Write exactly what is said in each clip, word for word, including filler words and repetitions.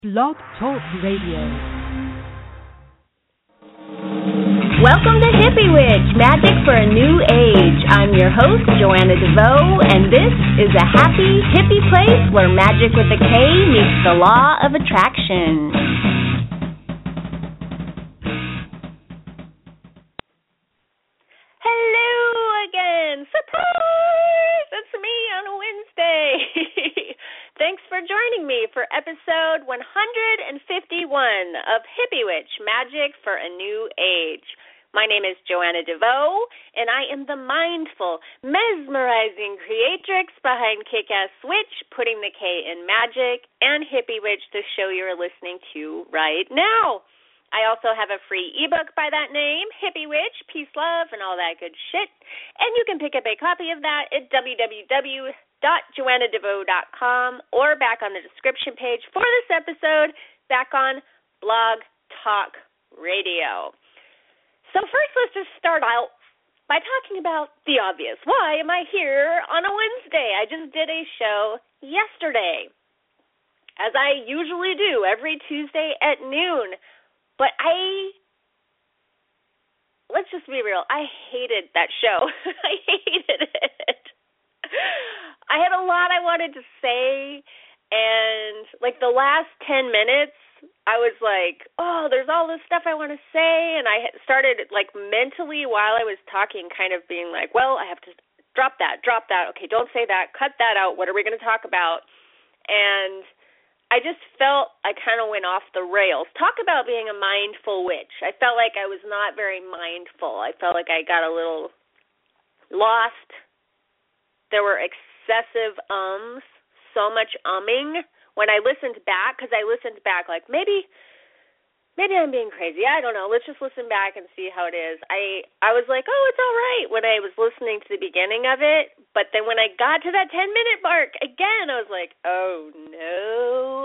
Blog Talk Radio. Welcome to Hippie Witch, Magic for a New Age. I'm your host, Joanna DeVoe, and this is a happy, hippie place where magic with a K meets the law of attraction. Hello again. Surprise! It's me on a Wednesday. Thanks for joining me for episode one hundred fifty-one of Hippie Witch, Magic for a New Age. My name is Joanna DeVoe, and I am the mindful, mesmerizing creatrix behind Kick-Ass Witch, putting the K in magic, and Hippie Witch, the show you're listening to right now. I also have a free ebook by that name, Hippie Witch, Peace, Love, and all that good shit. And you can pick up a copy of that at w w w dot joanna devoe dot com or back on the description page for this episode back on Blog Talk Radio. So first, let's just start out by talking about the obvious. Why am I here on a Wednesday? I just did a show yesterday, as I usually do every Tuesday at noon. But I, let's just be real, I hated that show. I hated it. I had a lot I wanted to say, and like the last ten minutes, I was like, oh, there's all this stuff I want to say, and I started like mentally while I was talking kind of being like, well, I have to drop that, drop that, okay, don't say that, cut that out, what are we going to talk about? And I just felt I kind of went off the rails. Talk about being a mindful witch. I felt like I was not very mindful. I felt like I got a little lost. There were excessive ums, so much umming when I listened back, because I listened back like maybe maybe I'm being crazy. I don't know. Let's just listen back and see how it is. I, I was like, oh, it's all right when I was listening to the beginning of it, but then when I got to that ten-minute mark, again, I was like, oh, no.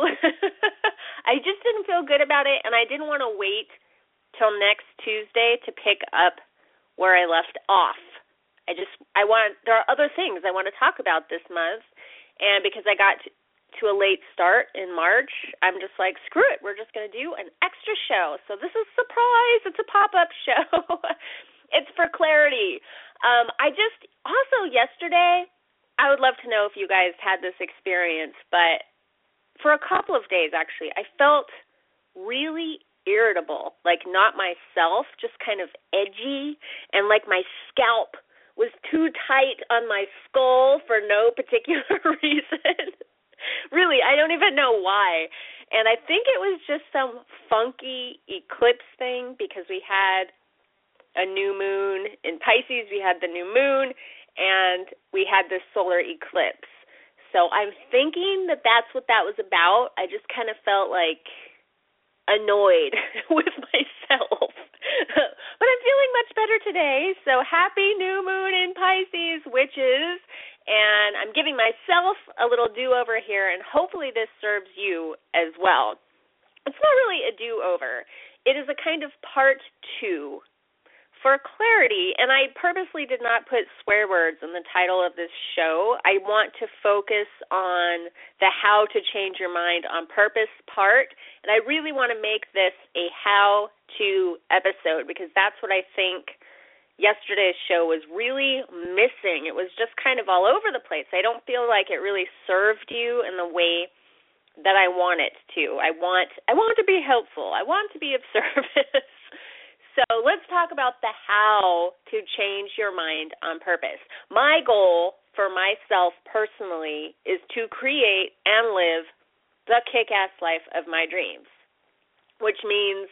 I just didn't feel good about it, and I didn't want to wait till next Tuesday to pick up where I left off. I just, I want, there are other things I want to talk about this month, and because I got to, to a late start in March, I'm just like, screw it, we're just going to do an extra show. So this is a surprise, it's a pop-up show. It's for clarity. Um, I just, also yesterday, I would love to know if you guys had this experience, but for a couple of days, actually, I felt really irritable, like not myself, just kind of edgy, and like my scalp was too tight on my skull for no particular reason. Really, I don't even know why. And I think it was just some funky eclipse thing because we had a new moon in Pisces, we had the new moon, and we had this solar eclipse. So I'm thinking that that's what that was about. I just kind of felt like annoyed with myself. But I'm feeling much better today, so happy new moon in Pisces, witches, and I'm giving myself a little do-over here, and hopefully this serves you as well. It's not really a do-over. It is a kind of part two. For clarity, and I purposely did not put swear words in the title of this show, I want to focus on the how to change your mind on purpose part, and I really want to make this a how-to episode because that's what I think yesterday's show was really missing. It was just kind of all over the place. I don't feel like it really served you in the way that I want it to. I want I want to be helpful. I want to be of service. So let's talk about the how to change your mind on purpose. My goal for myself personally is to create and live the kick-ass life of my dreams, which means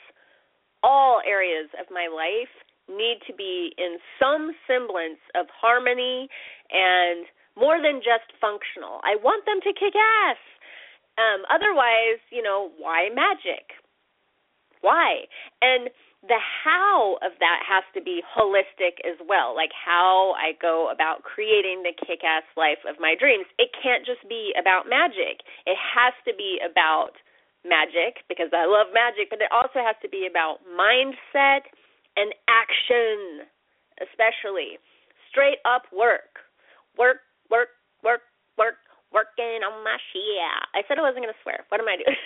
all areas of my life need to be in some semblance of harmony and more than just functional. I want them to kick ass. Um, otherwise, you know, why magic? Why? And the how of that has to be holistic as well, like how I go about creating the kick-ass life of my dreams. It can't just be about magic. It has to be about magic because I love magic, but it also has to be about mindset and action, especially straight up work. Work, work, work, work, working on my shit. I said I wasn't going to swear. What am I doing?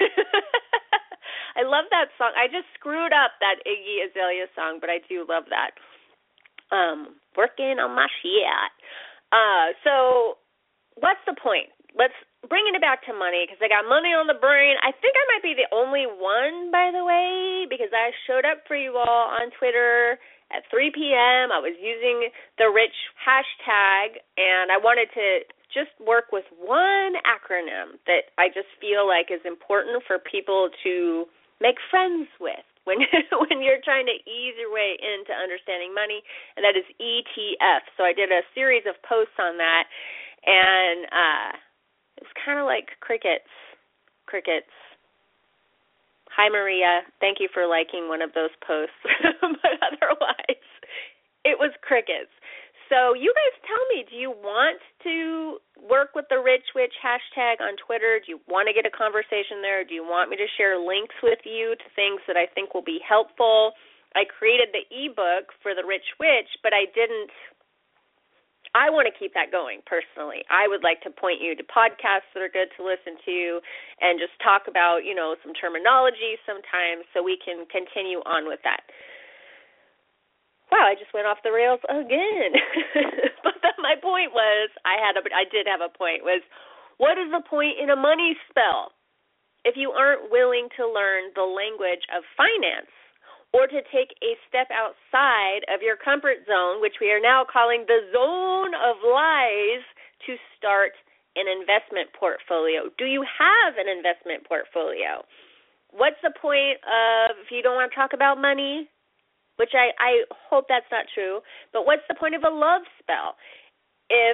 I love that song. I just screwed up that Iggy Azalea song, but I do love that. Um, working on my shit. Uh, so what's the point? Let's bring it back to money, because I got money on the brain. I think I might be the only one, by the way, because I showed up for you all on Twitter at three p.m. I was using the rich hashtag, and I wanted to just work with one acronym that I just feel like is important for people to make friends with when when you're trying to ease your way into understanding money, and that is E T F. So I did a series of posts on that, and uh, it was kind of like crickets, crickets. Hi, Maria. Thank you for liking one of those posts. But otherwise, it was crickets. So you guys tell me, do you want to work with the Rich Witch hashtag on Twitter? Do you want to get a conversation there? Do you want me to share links with you to things that I think will be helpful? I created the ebook for the Rich Witch, but I didn't I want to keep that going personally. I would like to point you to podcasts that are good to listen to and just talk about, you know, some terminology sometimes so we can continue on with that. Wow, I just went off the rails again. But the, my point was, I had a, I did have a point, was what is the point in a money spell if you aren't willing to learn the language of finance? Or to take a step outside of your comfort zone, which we are now calling the zone of lies, to start an investment portfolio. Do you have an investment portfolio? What's the point of, if you don't want to talk about money, which I, I hope that's not true, but what's the point of a love spell if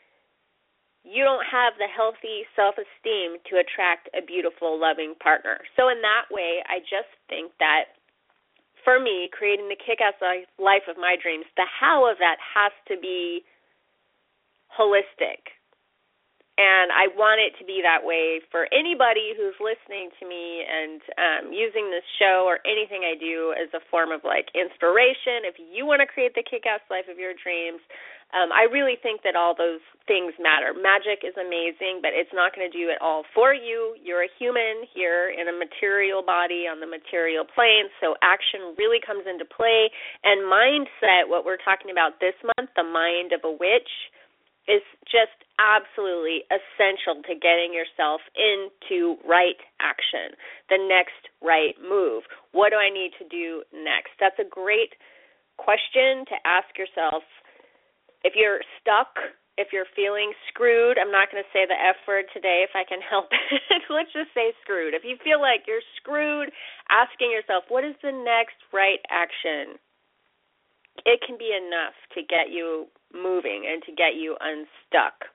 you don't have the healthy self-esteem to attract a beautiful, loving partner? So in that way, I just think that for me, creating the kick-ass life of my dreams, the how of that has to be holistic. And I want it to be that way for anybody who's listening to me and um, using this show or anything I do as a form of, like, inspiration. If you want to create the kick-ass life of your dreams, um, I really think that all those things matter. Magic is amazing, but it's not going to do it all for you. You're a human here in a material body on the material plane, so action really comes into play. And mindset, what we're talking about this month, the mind of a witch, is just absolutely essential to getting yourself into right action, the next right move. What do I need to do next? That's a great question to ask yourself. If you're stuck, if you're feeling screwed, I'm not going to say the F word today if I can help it. Let's just say screwed. If you feel like you're screwed, asking yourself, what is the next right action? It can be enough to get you moving and to get you unstuck.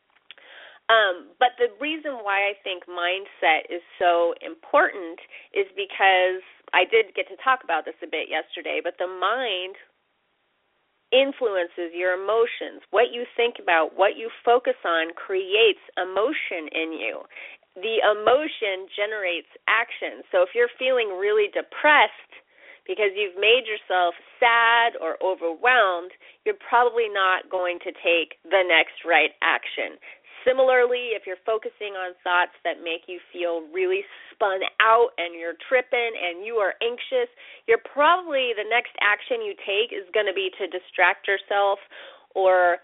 Um, but the reason why I think mindset is so important is because I did get to talk about this a bit yesterday, but the mind influences your emotions. What you think about, what you focus on creates emotion in you. The emotion generates action. So if you're feeling really depressed because you've made yourself sad or overwhelmed, you're probably not going to take the next right action. Similarly, if you're focusing on thoughts that make you feel really spun out and you're tripping and you are anxious, you're probably, the next action you take is going to be to distract yourself or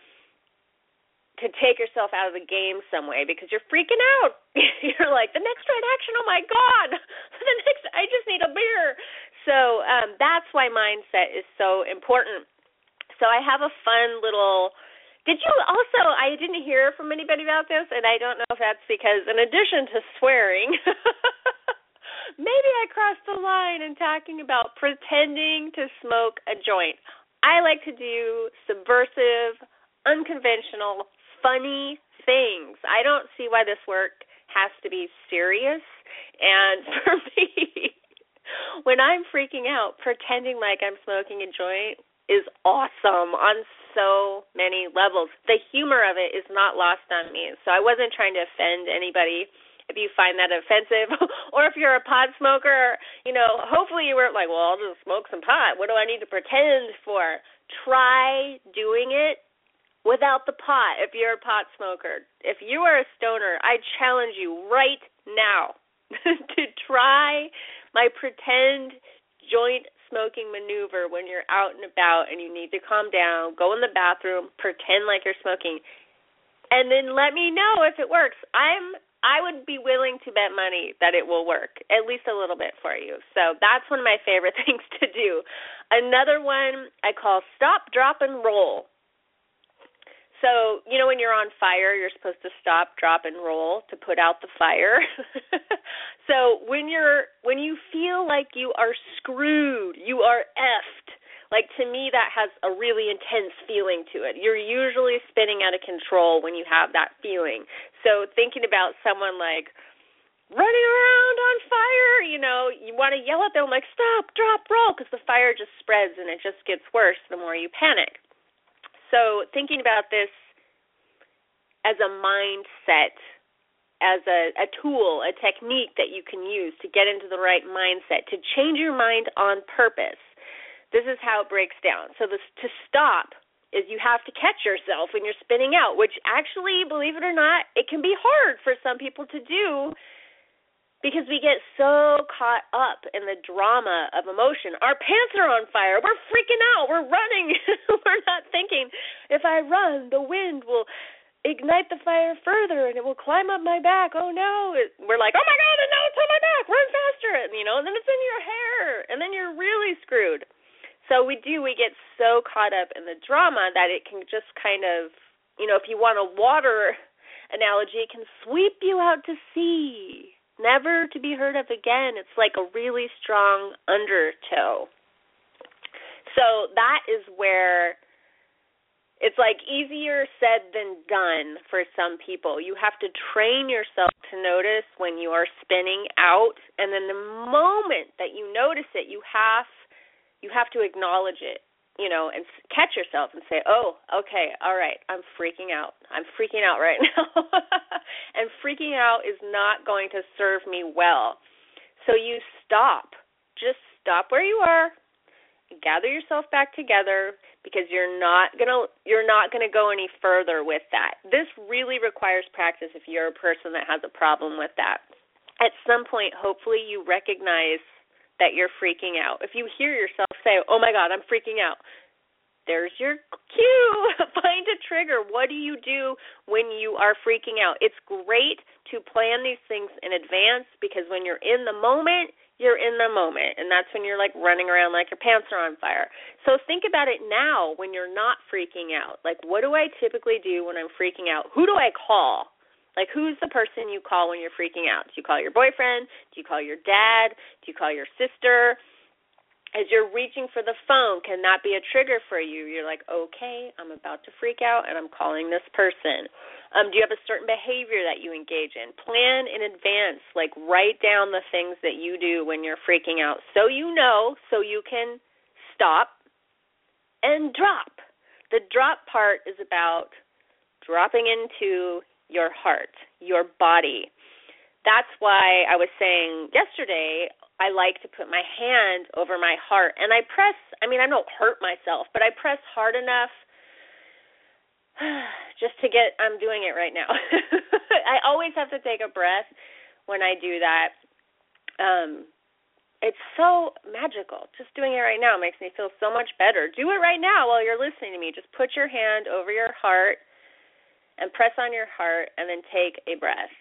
to take yourself out of the game some way because you're freaking out. You're like, the next right action, oh my God, the next, I just need a beer. So um, that's why mindset is so important. So I have a fun little... Did you also, I didn't hear from anybody about this, and I don't know if that's because in addition to swearing, maybe I crossed the line in talking about pretending to smoke a joint. I like to do subversive, unconventional, funny things. I don't see why this work has to be serious, and for me, when I'm freaking out, pretending like I'm smoking a joint is awesome on so many levels. The humor of it is not lost on me. So I wasn't trying to offend anybody if you find that offensive. Or if you're a pot smoker, you know, hopefully you weren't like, well, I'll just smoke some pot. What do I need to pretend for? Try doing it without the pot, if you're a pot smoker. If you are a stoner, I challenge you right now to try my pretend joint smoking maneuver when you're out and about and you need to calm down, go in the bathroom, pretend like you're smoking, and then let me know if it works. I'm I would be willing to bet money that it will work, at least a little bit for you. So that's one of my favorite things to do. Another one I call stop, drop, and roll. So, you know, when you're on fire, you're supposed to stop, drop, and roll to put out the fire. So when you're when you feel like you are screwed, you are effed, like to me that has a really intense feeling to it. You're usually spinning out of control when you have that feeling. So thinking about someone like running around on fire, you know, you want to yell at them like stop, drop, roll, because the fire just spreads and it just gets worse the more you panic. So thinking about this as a mindset, as a, a tool, a technique that you can use to get into the right mindset, to change your mind on purpose, this is how it breaks down. So this, to stop is you have to catch yourself when you're spinning out, which actually, believe it or not, it can be hard for some people to do because we get so caught up in the drama of emotion. Our pants are on fire. We're freaking out. We're running. We're not thinking, if I run, the wind will ignite the fire further and it will climb up my back. Oh, no. It, we're like, oh, my God, and now it's on my back. Run faster. And, you know, and then it's in your hair. And then you're really screwed. So we do. We get so caught up in the drama that it can just kind of, you know, if you want a water analogy, it can sweep you out to sea, never to be heard of again. It's like a really strong undertow. So that is where it's like easier said than done for some people. You have to train yourself to notice when you are spinning out, and then the moment that you notice it, you have you have to acknowledge it, you know, and catch yourself and say, oh, okay, all right, I'm freaking out. I'm freaking out right now. And freaking out is not going to serve me well. So you stop. Just stop where you are. Gather yourself back together because you're not gonna you're not gonna go any further with that. This really requires practice if you're a person that has a problem with that. At some point, hopefully, you recognize that you're freaking out. If you hear yourself say, oh, my God, I'm freaking out, there's your cue. Find a trigger. What do you do when you are freaking out? It's great to plan these things in advance because when you're in the moment, you're in the moment, and that's when you're, like, running around like your pants are on fire. So think about it now when you're not freaking out. Like, what do I typically do when I'm freaking out? Who do I call? Like, who's the person you call when you're freaking out? Do you call your boyfriend? Do you call your dad? Do you call your sister? As you're reaching for the phone, can that be a trigger for you? You're like, okay, I'm about to freak out, and I'm calling this person. Um, do you have a certain behavior that you engage in? Plan in advance. Like, write down the things that you do when you're freaking out so you know, so you can stop and drop. The drop part is about dropping into your heart, your body. That's why I was saying yesterday I like to put my hand over my heart, and I press, I mean, I don't hurt myself, but I press hard enough just to get, I'm doing it right now. I always have to take a breath when I do that. Um, it's so magical. Just doing it right now makes me feel so much better. Do it right now while you're listening to me. Just put your hand over your heart and press on your heart, and then take a breath.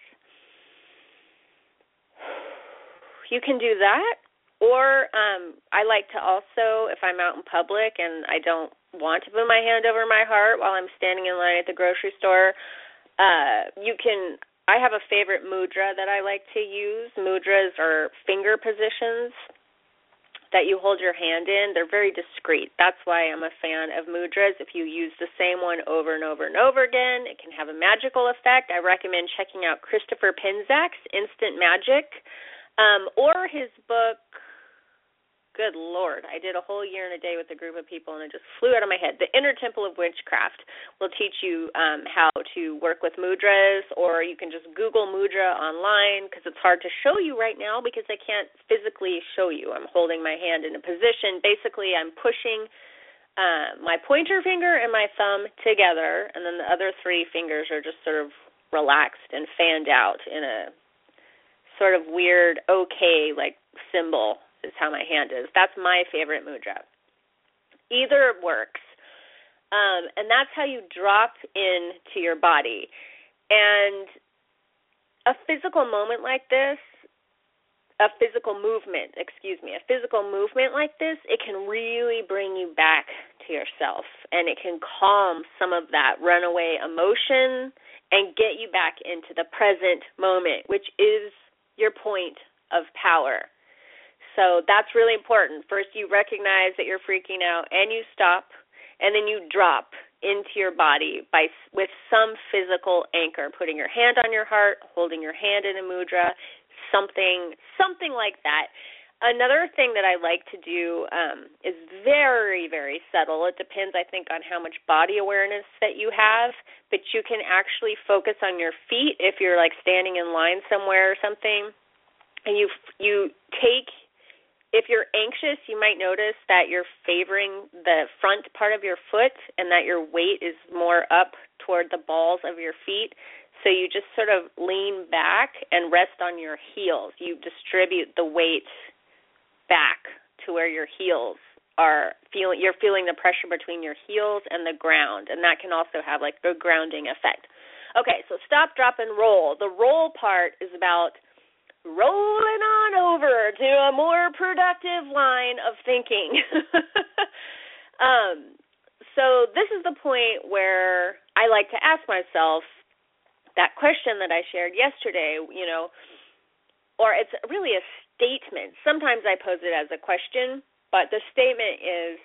You can do that, or um, I like to also, if I'm out in public and I don't want to put my hand over my heart while I'm standing in line at the grocery store, uh, you can, I have a favorite mudra that I like to use. Mudras are finger positions that you hold your hand in. They're very discreet. That's why I'm a fan of mudras. If you use the same one over and over and over again, it can have a magical effect. I recommend checking out Christopher Pinzak's Instant Magic, um, or his book, good Lord, I did a whole year and a day with a group of people, and it just flew out of my head. The Inner Temple of Witchcraft will teach you um, how to work with mudras, or you can just Google mudra online because it's hard to show you right now because I can't physically show you. I'm holding my hand in a position. Basically, I'm pushing uh, my pointer finger and my thumb together, and then the other three fingers are just sort of relaxed and fanned out in a sort of weird okay like symbol is how my hand is. That's my favorite mudra. Either works. Um, and that's how you drop into your body. And a physical moment like this, a physical movement, excuse me, a physical movement like this, it can really bring you back to yourself, and it can calm some of that runaway emotion and get you back into the present moment, which is your point of power. So that's really important. First, you recognize that you're freaking out, and you stop, and then you drop into your body by with some physical anchor, putting your hand on your heart, holding your hand in a mudra, something something like that. Another thing that I like to do um, is very, very subtle. It depends, I think, on how much body awareness that you have, but you can actually focus on your feet if you're, like, standing in line somewhere or something, and you you take, if you're anxious, you might notice that you're favoring the front part of your foot and that your weight is more up toward the balls of your feet. So you just sort of lean back and rest on your heels. You distribute the weight back to where your heels are feeling. You're feeling the pressure between your heels and the ground, and that can also have like a grounding effect. Okay, so stop, drop, and roll. The roll part is about rolling on over to a more productive line of thinking. um, so this is the point where I like to ask myself that question that I shared yesterday, you know, or it's really a statement. Sometimes I pose it as a question, but the statement is,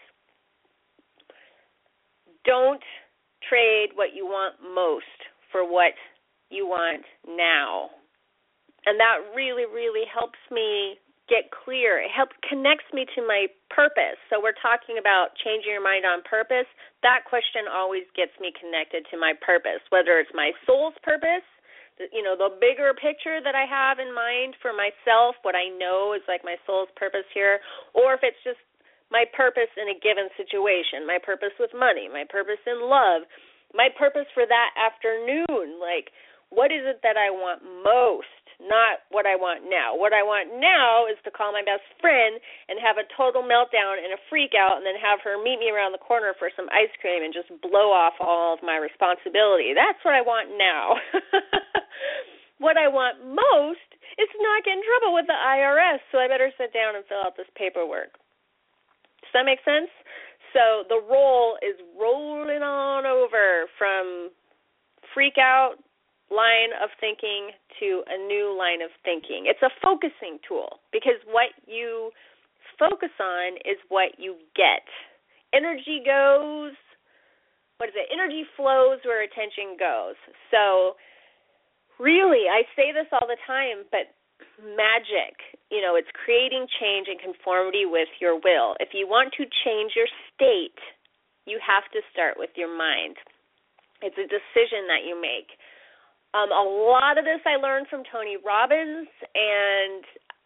don't trade what you want most for what you want now. And that really, really helps me get clear. It helps connects me to my purpose. So we're talking about changing your mind on purpose. That question always gets me connected to my purpose, whether it's my soul's purpose, you know, the bigger picture that I have in mind for myself, what I know is like my soul's purpose here, or if it's just my purpose in a given situation, my purpose with money, my purpose in love, my purpose for that afternoon. Like, what is it that I want most? Not what I want now. What I want now is to call my best friend and have a total meltdown and a freak out and then have her meet me around the corner for some ice cream and just blow off all of my responsibility. That's what I want now. What I want most is to not get in trouble with the I R S, so I better sit down and fill out this paperwork. Does that make sense? So the roll is rolling on over from freak out line of thinking to a new line of thinking. It's a focusing tool because what you focus on is what you get. Energy goes, what is it? Energy flows where attention goes. So really, I say this all the time, but magic, you know, it's creating change and conformity with your will. If you want to change your state, you have to start with your mind. It's a decision that you make. Um, a lot of this I learned from Tony Robbins, and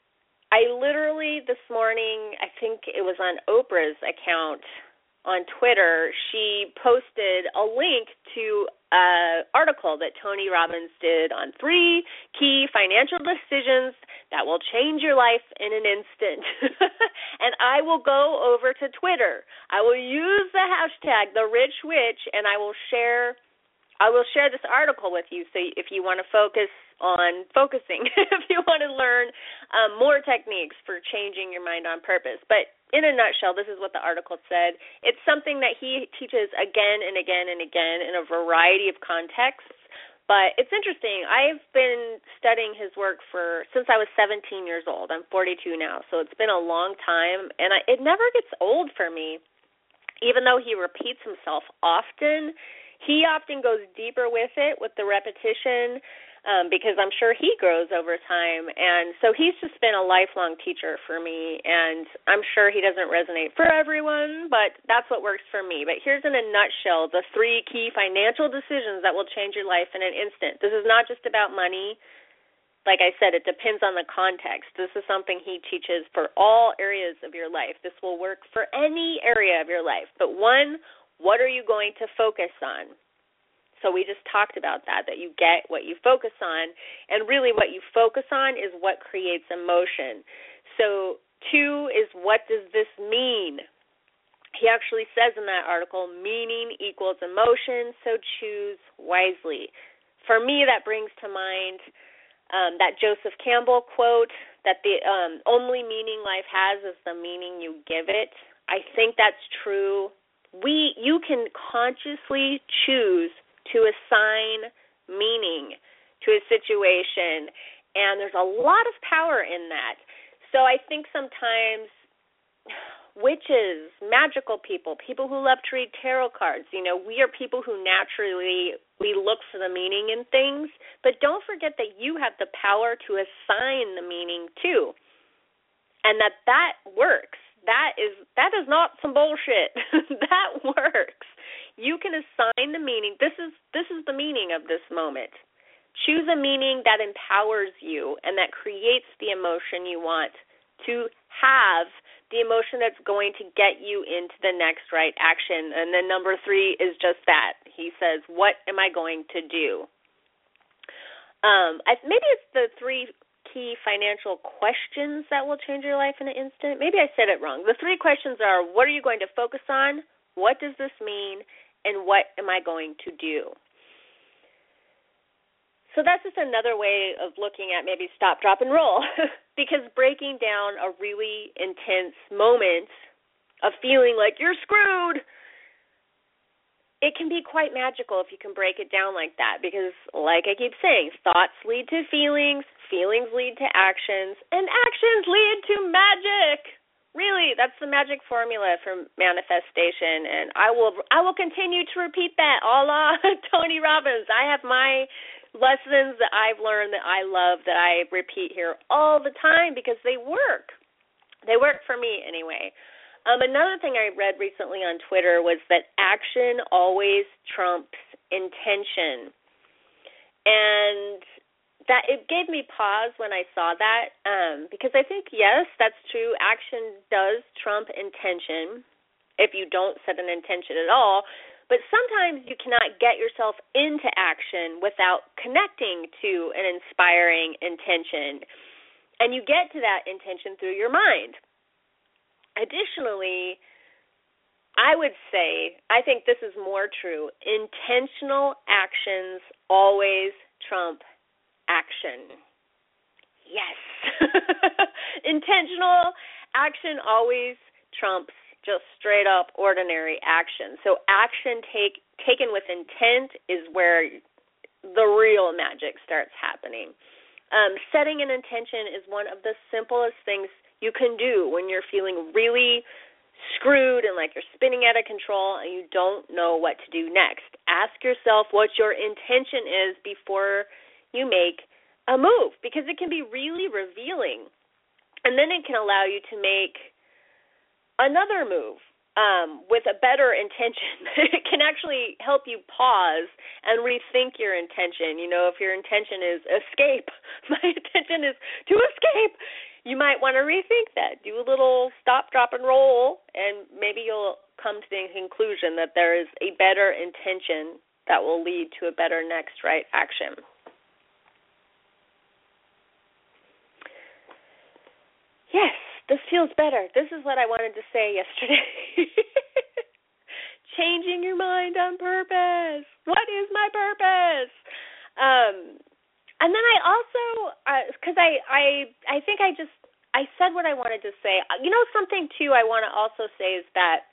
I literally this morning, I think it was on Oprah's account on Twitter, she posted a link to an article that Tony Robbins did on three key financial decisions that will change your life in an instant. And I will go over to Twitter. I will use the hashtag TheRichWitch, and I will share I will share this article with you so if you want to focus on focusing, if you want to learn um, more techniques for changing your mind on purpose. But in a nutshell, this is what the article said. It's something that he teaches again and again and again in a variety of contexts. But it's interesting. I've been studying his work for since I was seventeen years old. I'm forty-two now, so it's been a long time, and I, it never gets old for me. Even though he repeats himself often, he often goes deeper with it, with the repetition, um, because I'm sure he grows over time. And so he's just been a lifelong teacher for me, and I'm sure he doesn't resonate for everyone, but that's what works for me. But here's in a nutshell the three key financial decisions that will change your life in an instant. This is not just about money. like I said, it depends on the context. This is something he teaches for all areas of your life. This will work for any area of your life. But one, what are you going to focus on? So we just talked about that, that you get what you focus on. And really what you focus on is what creates emotion. So two is, what does this mean? He actually says in that article, meaning equals emotion, so choose wisely. For me, that brings to mind um, that Joseph Campbell quote, that the um, only meaning life has is the meaning you give it. I think that's true. We, you can consciously choose to assign meaning to a situation, and there's a lot of power in that. So I think sometimes witches, magical people, people who love to read tarot cards, you know, we are people who naturally, we look for the meaning in things, but don't forget that you have the power to assign the meaning too, and that that works. That is, that is not some bullshit. That works. You can assign the meaning. This is, this is the meaning of this moment. Choose a meaning that empowers you and that creates the emotion you want to have, the emotion that's going to get you into the next right action. And then number three is just that. He says, what am I going to do? Um, I, maybe it's the three key financial questions that will change your life in an instant. Maybe I said it wrong. The three questions are, what are you going to focus on? What does this mean? And what am I going to do? So that's just another way of looking at maybe stop, drop, and roll, because breaking down a really intense moment of feeling like you're screwed, it can be quite magical if you can break it down like that, because like I keep saying, thoughts lead to feelings, feelings lead to actions, and actions lead to magic. Really, that's the magic formula for manifestation, and I will I will continue to repeat that a la Tony Robbins. I have my lessons that I've learned that I love that I repeat here all the time because they work. They work for me anyway. Um, another thing I read recently on Twitter was that action always trumps intention. And that it gave me pause when I saw that um, because I think, yes, that's true. Action does trump intention if you don't set an intention at all. But sometimes you cannot get yourself into action without connecting to an inspiring intention. And you get to that intention through your mind. Additionally, I would say, I think this is more true, intentional actions always trump action. Yes. Intentional action always trumps just straight up ordinary action. So action take, taken with intent is where the real magic starts happening. Um, setting an intention is one of the simplest things you can do when you're feeling really screwed and like you're spinning out of control and you don't know what to do next. Ask yourself what your intention is before you make a move, because it can be really revealing. And then it can allow you to make another move um, with a better intention. It can actually help you pause and rethink your intention. You know, if your intention is escape, my intention is to escape, you might want to rethink that. Do a little stop, drop, and roll, and maybe you'll come to the conclusion that there is a better intention that will lead to a better next right action. Yes. This feels better. This is what I wanted to say yesterday. Changing your mind on purpose. What is my purpose? Um, and then I also, because uh, I, I, I think I just, I said what I wanted to say. You know, something, too, I want to also say is that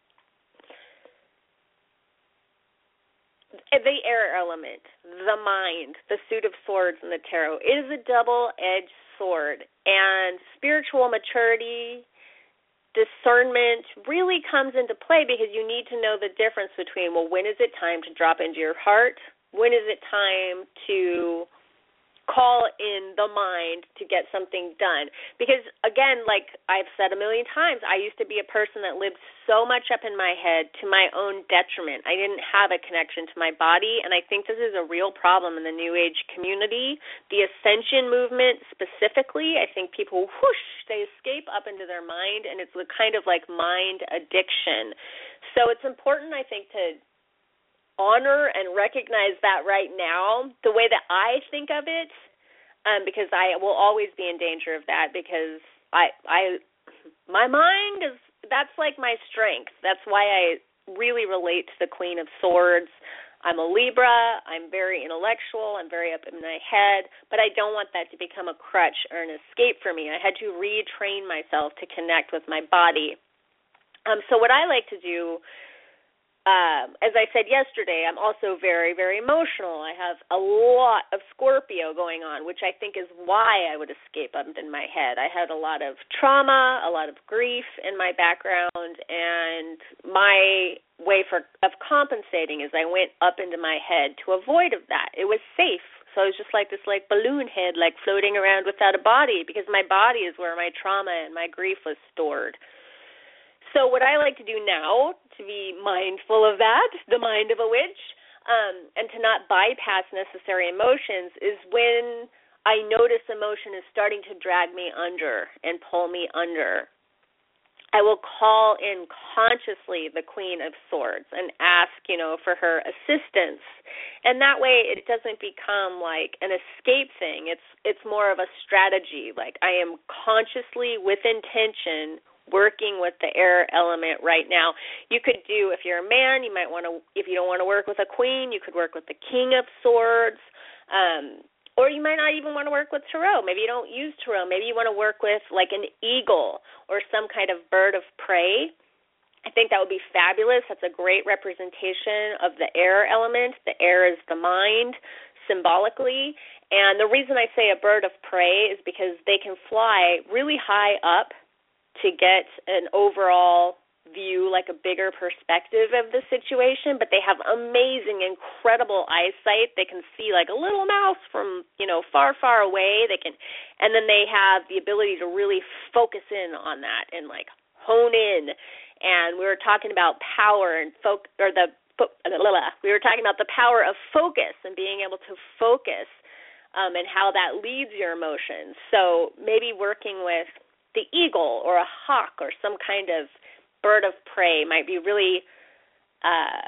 the air element, the mind, the suit of swords in the tarot, is a double-edged sword. And spiritual maturity, discernment really comes into play because you need to know the difference between, well, when is it time to drop into your heart? When is it time to call in the mind to get something done. Because, again, like I've said a million times, I used to be a person that lived so much up in my head to my own detriment. I didn't have a connection to my body, and I think this is a real problem in the New Age community. The Ascension movement specifically, I think people, whoosh, they escape up into their mind, and it's a kind of like mind addiction. So it's important, I think, to honor and recognize that right now, the way that I think of it, um, because I will always be in danger of that, because I, I, my mind is, that's like my strength. That's why I really relate to the Queen of Swords. I'm a Libra. I'm very intellectual. I'm very up in my head, but I don't want that to become a crutch or an escape for me. I had to retrain myself to connect with my body. Um, so what I like to do, Um, as I said yesterday, I'm also very, very emotional. I have a lot of Scorpio going on, which I think is why I would escape up in my head. I had a lot of trauma, a lot of grief in my background, and my way for of compensating is I went up into my head to avoid of that. It was safe. So I was just like this like balloon head, like floating around without a body, because my body is where my trauma and my grief was stored. So what I like to do now, to be mindful of that, the mind of a witch, um, and to not bypass necessary emotions, is when I notice emotion is starting to drag me under and pull me under, I will call in consciously the Queen of Swords and ask, you know, for her assistance. And that way it doesn't become like an escape thing. It's it's more of a strategy. Like I am consciously, with intention, working with the air element right now. You could do, if you're a man, you might want to, if you don't want to work with a queen, you could work with the King of Swords, um, or you might not even want to work with tarot. Maybe you don't use tarot. Maybe you want to work with like an eagle or some kind of bird of prey. I think that would be fabulous. That's a great representation of the air element. The air is the mind, symbolically. And the reason I say a bird of prey is because they can fly really high up to get an overall view, like a bigger perspective of the situation, but they have amazing, incredible eyesight. They can see like a little mouse from, you know, far, far away. They can, and then they have the ability to really focus in on that and like hone in. And we were talking about power and folk, or the, we were talking about the power of focus and being able to focus, um, and how that leads your emotions. So maybe working with the eagle or a hawk or some kind of bird of prey might be really uh,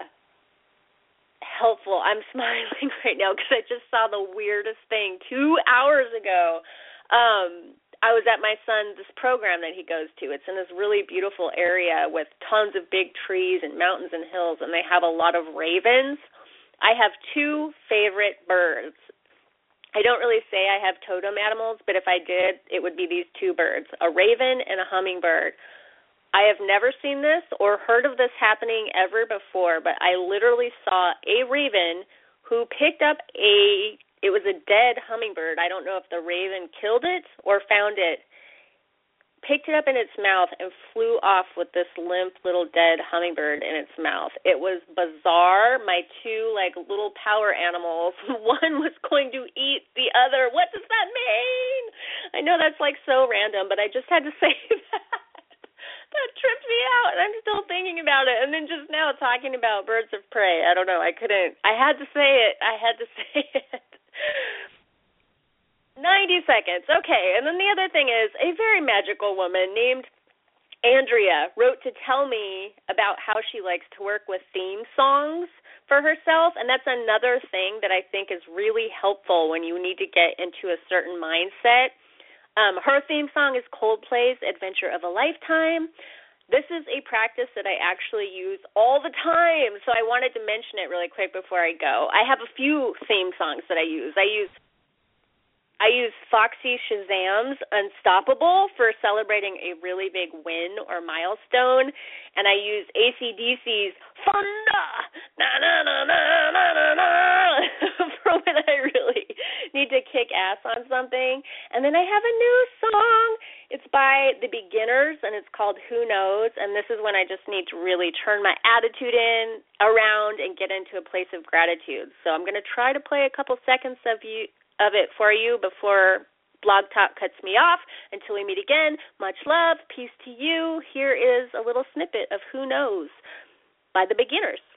helpful. I'm smiling right now because I just saw the weirdest thing two hours ago. Um, I was at my son's this program that he goes to. It's in this really beautiful area with tons of big trees and mountains and hills, and they have a lot of ravens. I have two favorite birds. I don't really say I have totem animals, but if I did, it would be these two birds, a raven and a hummingbird. I have never seen this or heard of this happening ever before, but I literally saw a raven who picked up a, it was a dead hummingbird. I don't know if the raven killed it or found it, picked it up in its mouth and flew off with this limp little dead hummingbird in its mouth. It was bizarre. My two, like, little power animals, one was going to eat the other. What does that mean? I know that's, like, so random, but I just had to say that. That tripped me out, and I'm still thinking about it. And then just now talking about birds of prey, I don't know, I couldn't, I had to say it. I had to say it. ninety seconds. Okay, and then the other thing is a very magical woman named Andrea wrote to tell me about how she likes to work with theme songs for herself, and that's another thing that I think is really helpful when you need to get into a certain mindset. Um, her theme song is Coldplay's Adventure of a Lifetime. This is a practice that I actually use all the time, so I wanted to mention it really quick before I go. I have a few theme songs that I use. I use I use Foxy Shazam's Unstoppable for celebrating a really big win or milestone, and I use A C D C's Fonda, na na na na na na na, for when I really need to kick ass on something. And then I have a new song. It's by The Beginners, and it's called Who Knows, and this is when I just need to really turn my attitude in around and get into a place of gratitude. So I'm going to try to play a couple seconds of you of it for you before Blog Talk cuts me off. Until we meet again, much love, peace to you. Here is a little snippet of Who Knows by The Beginners.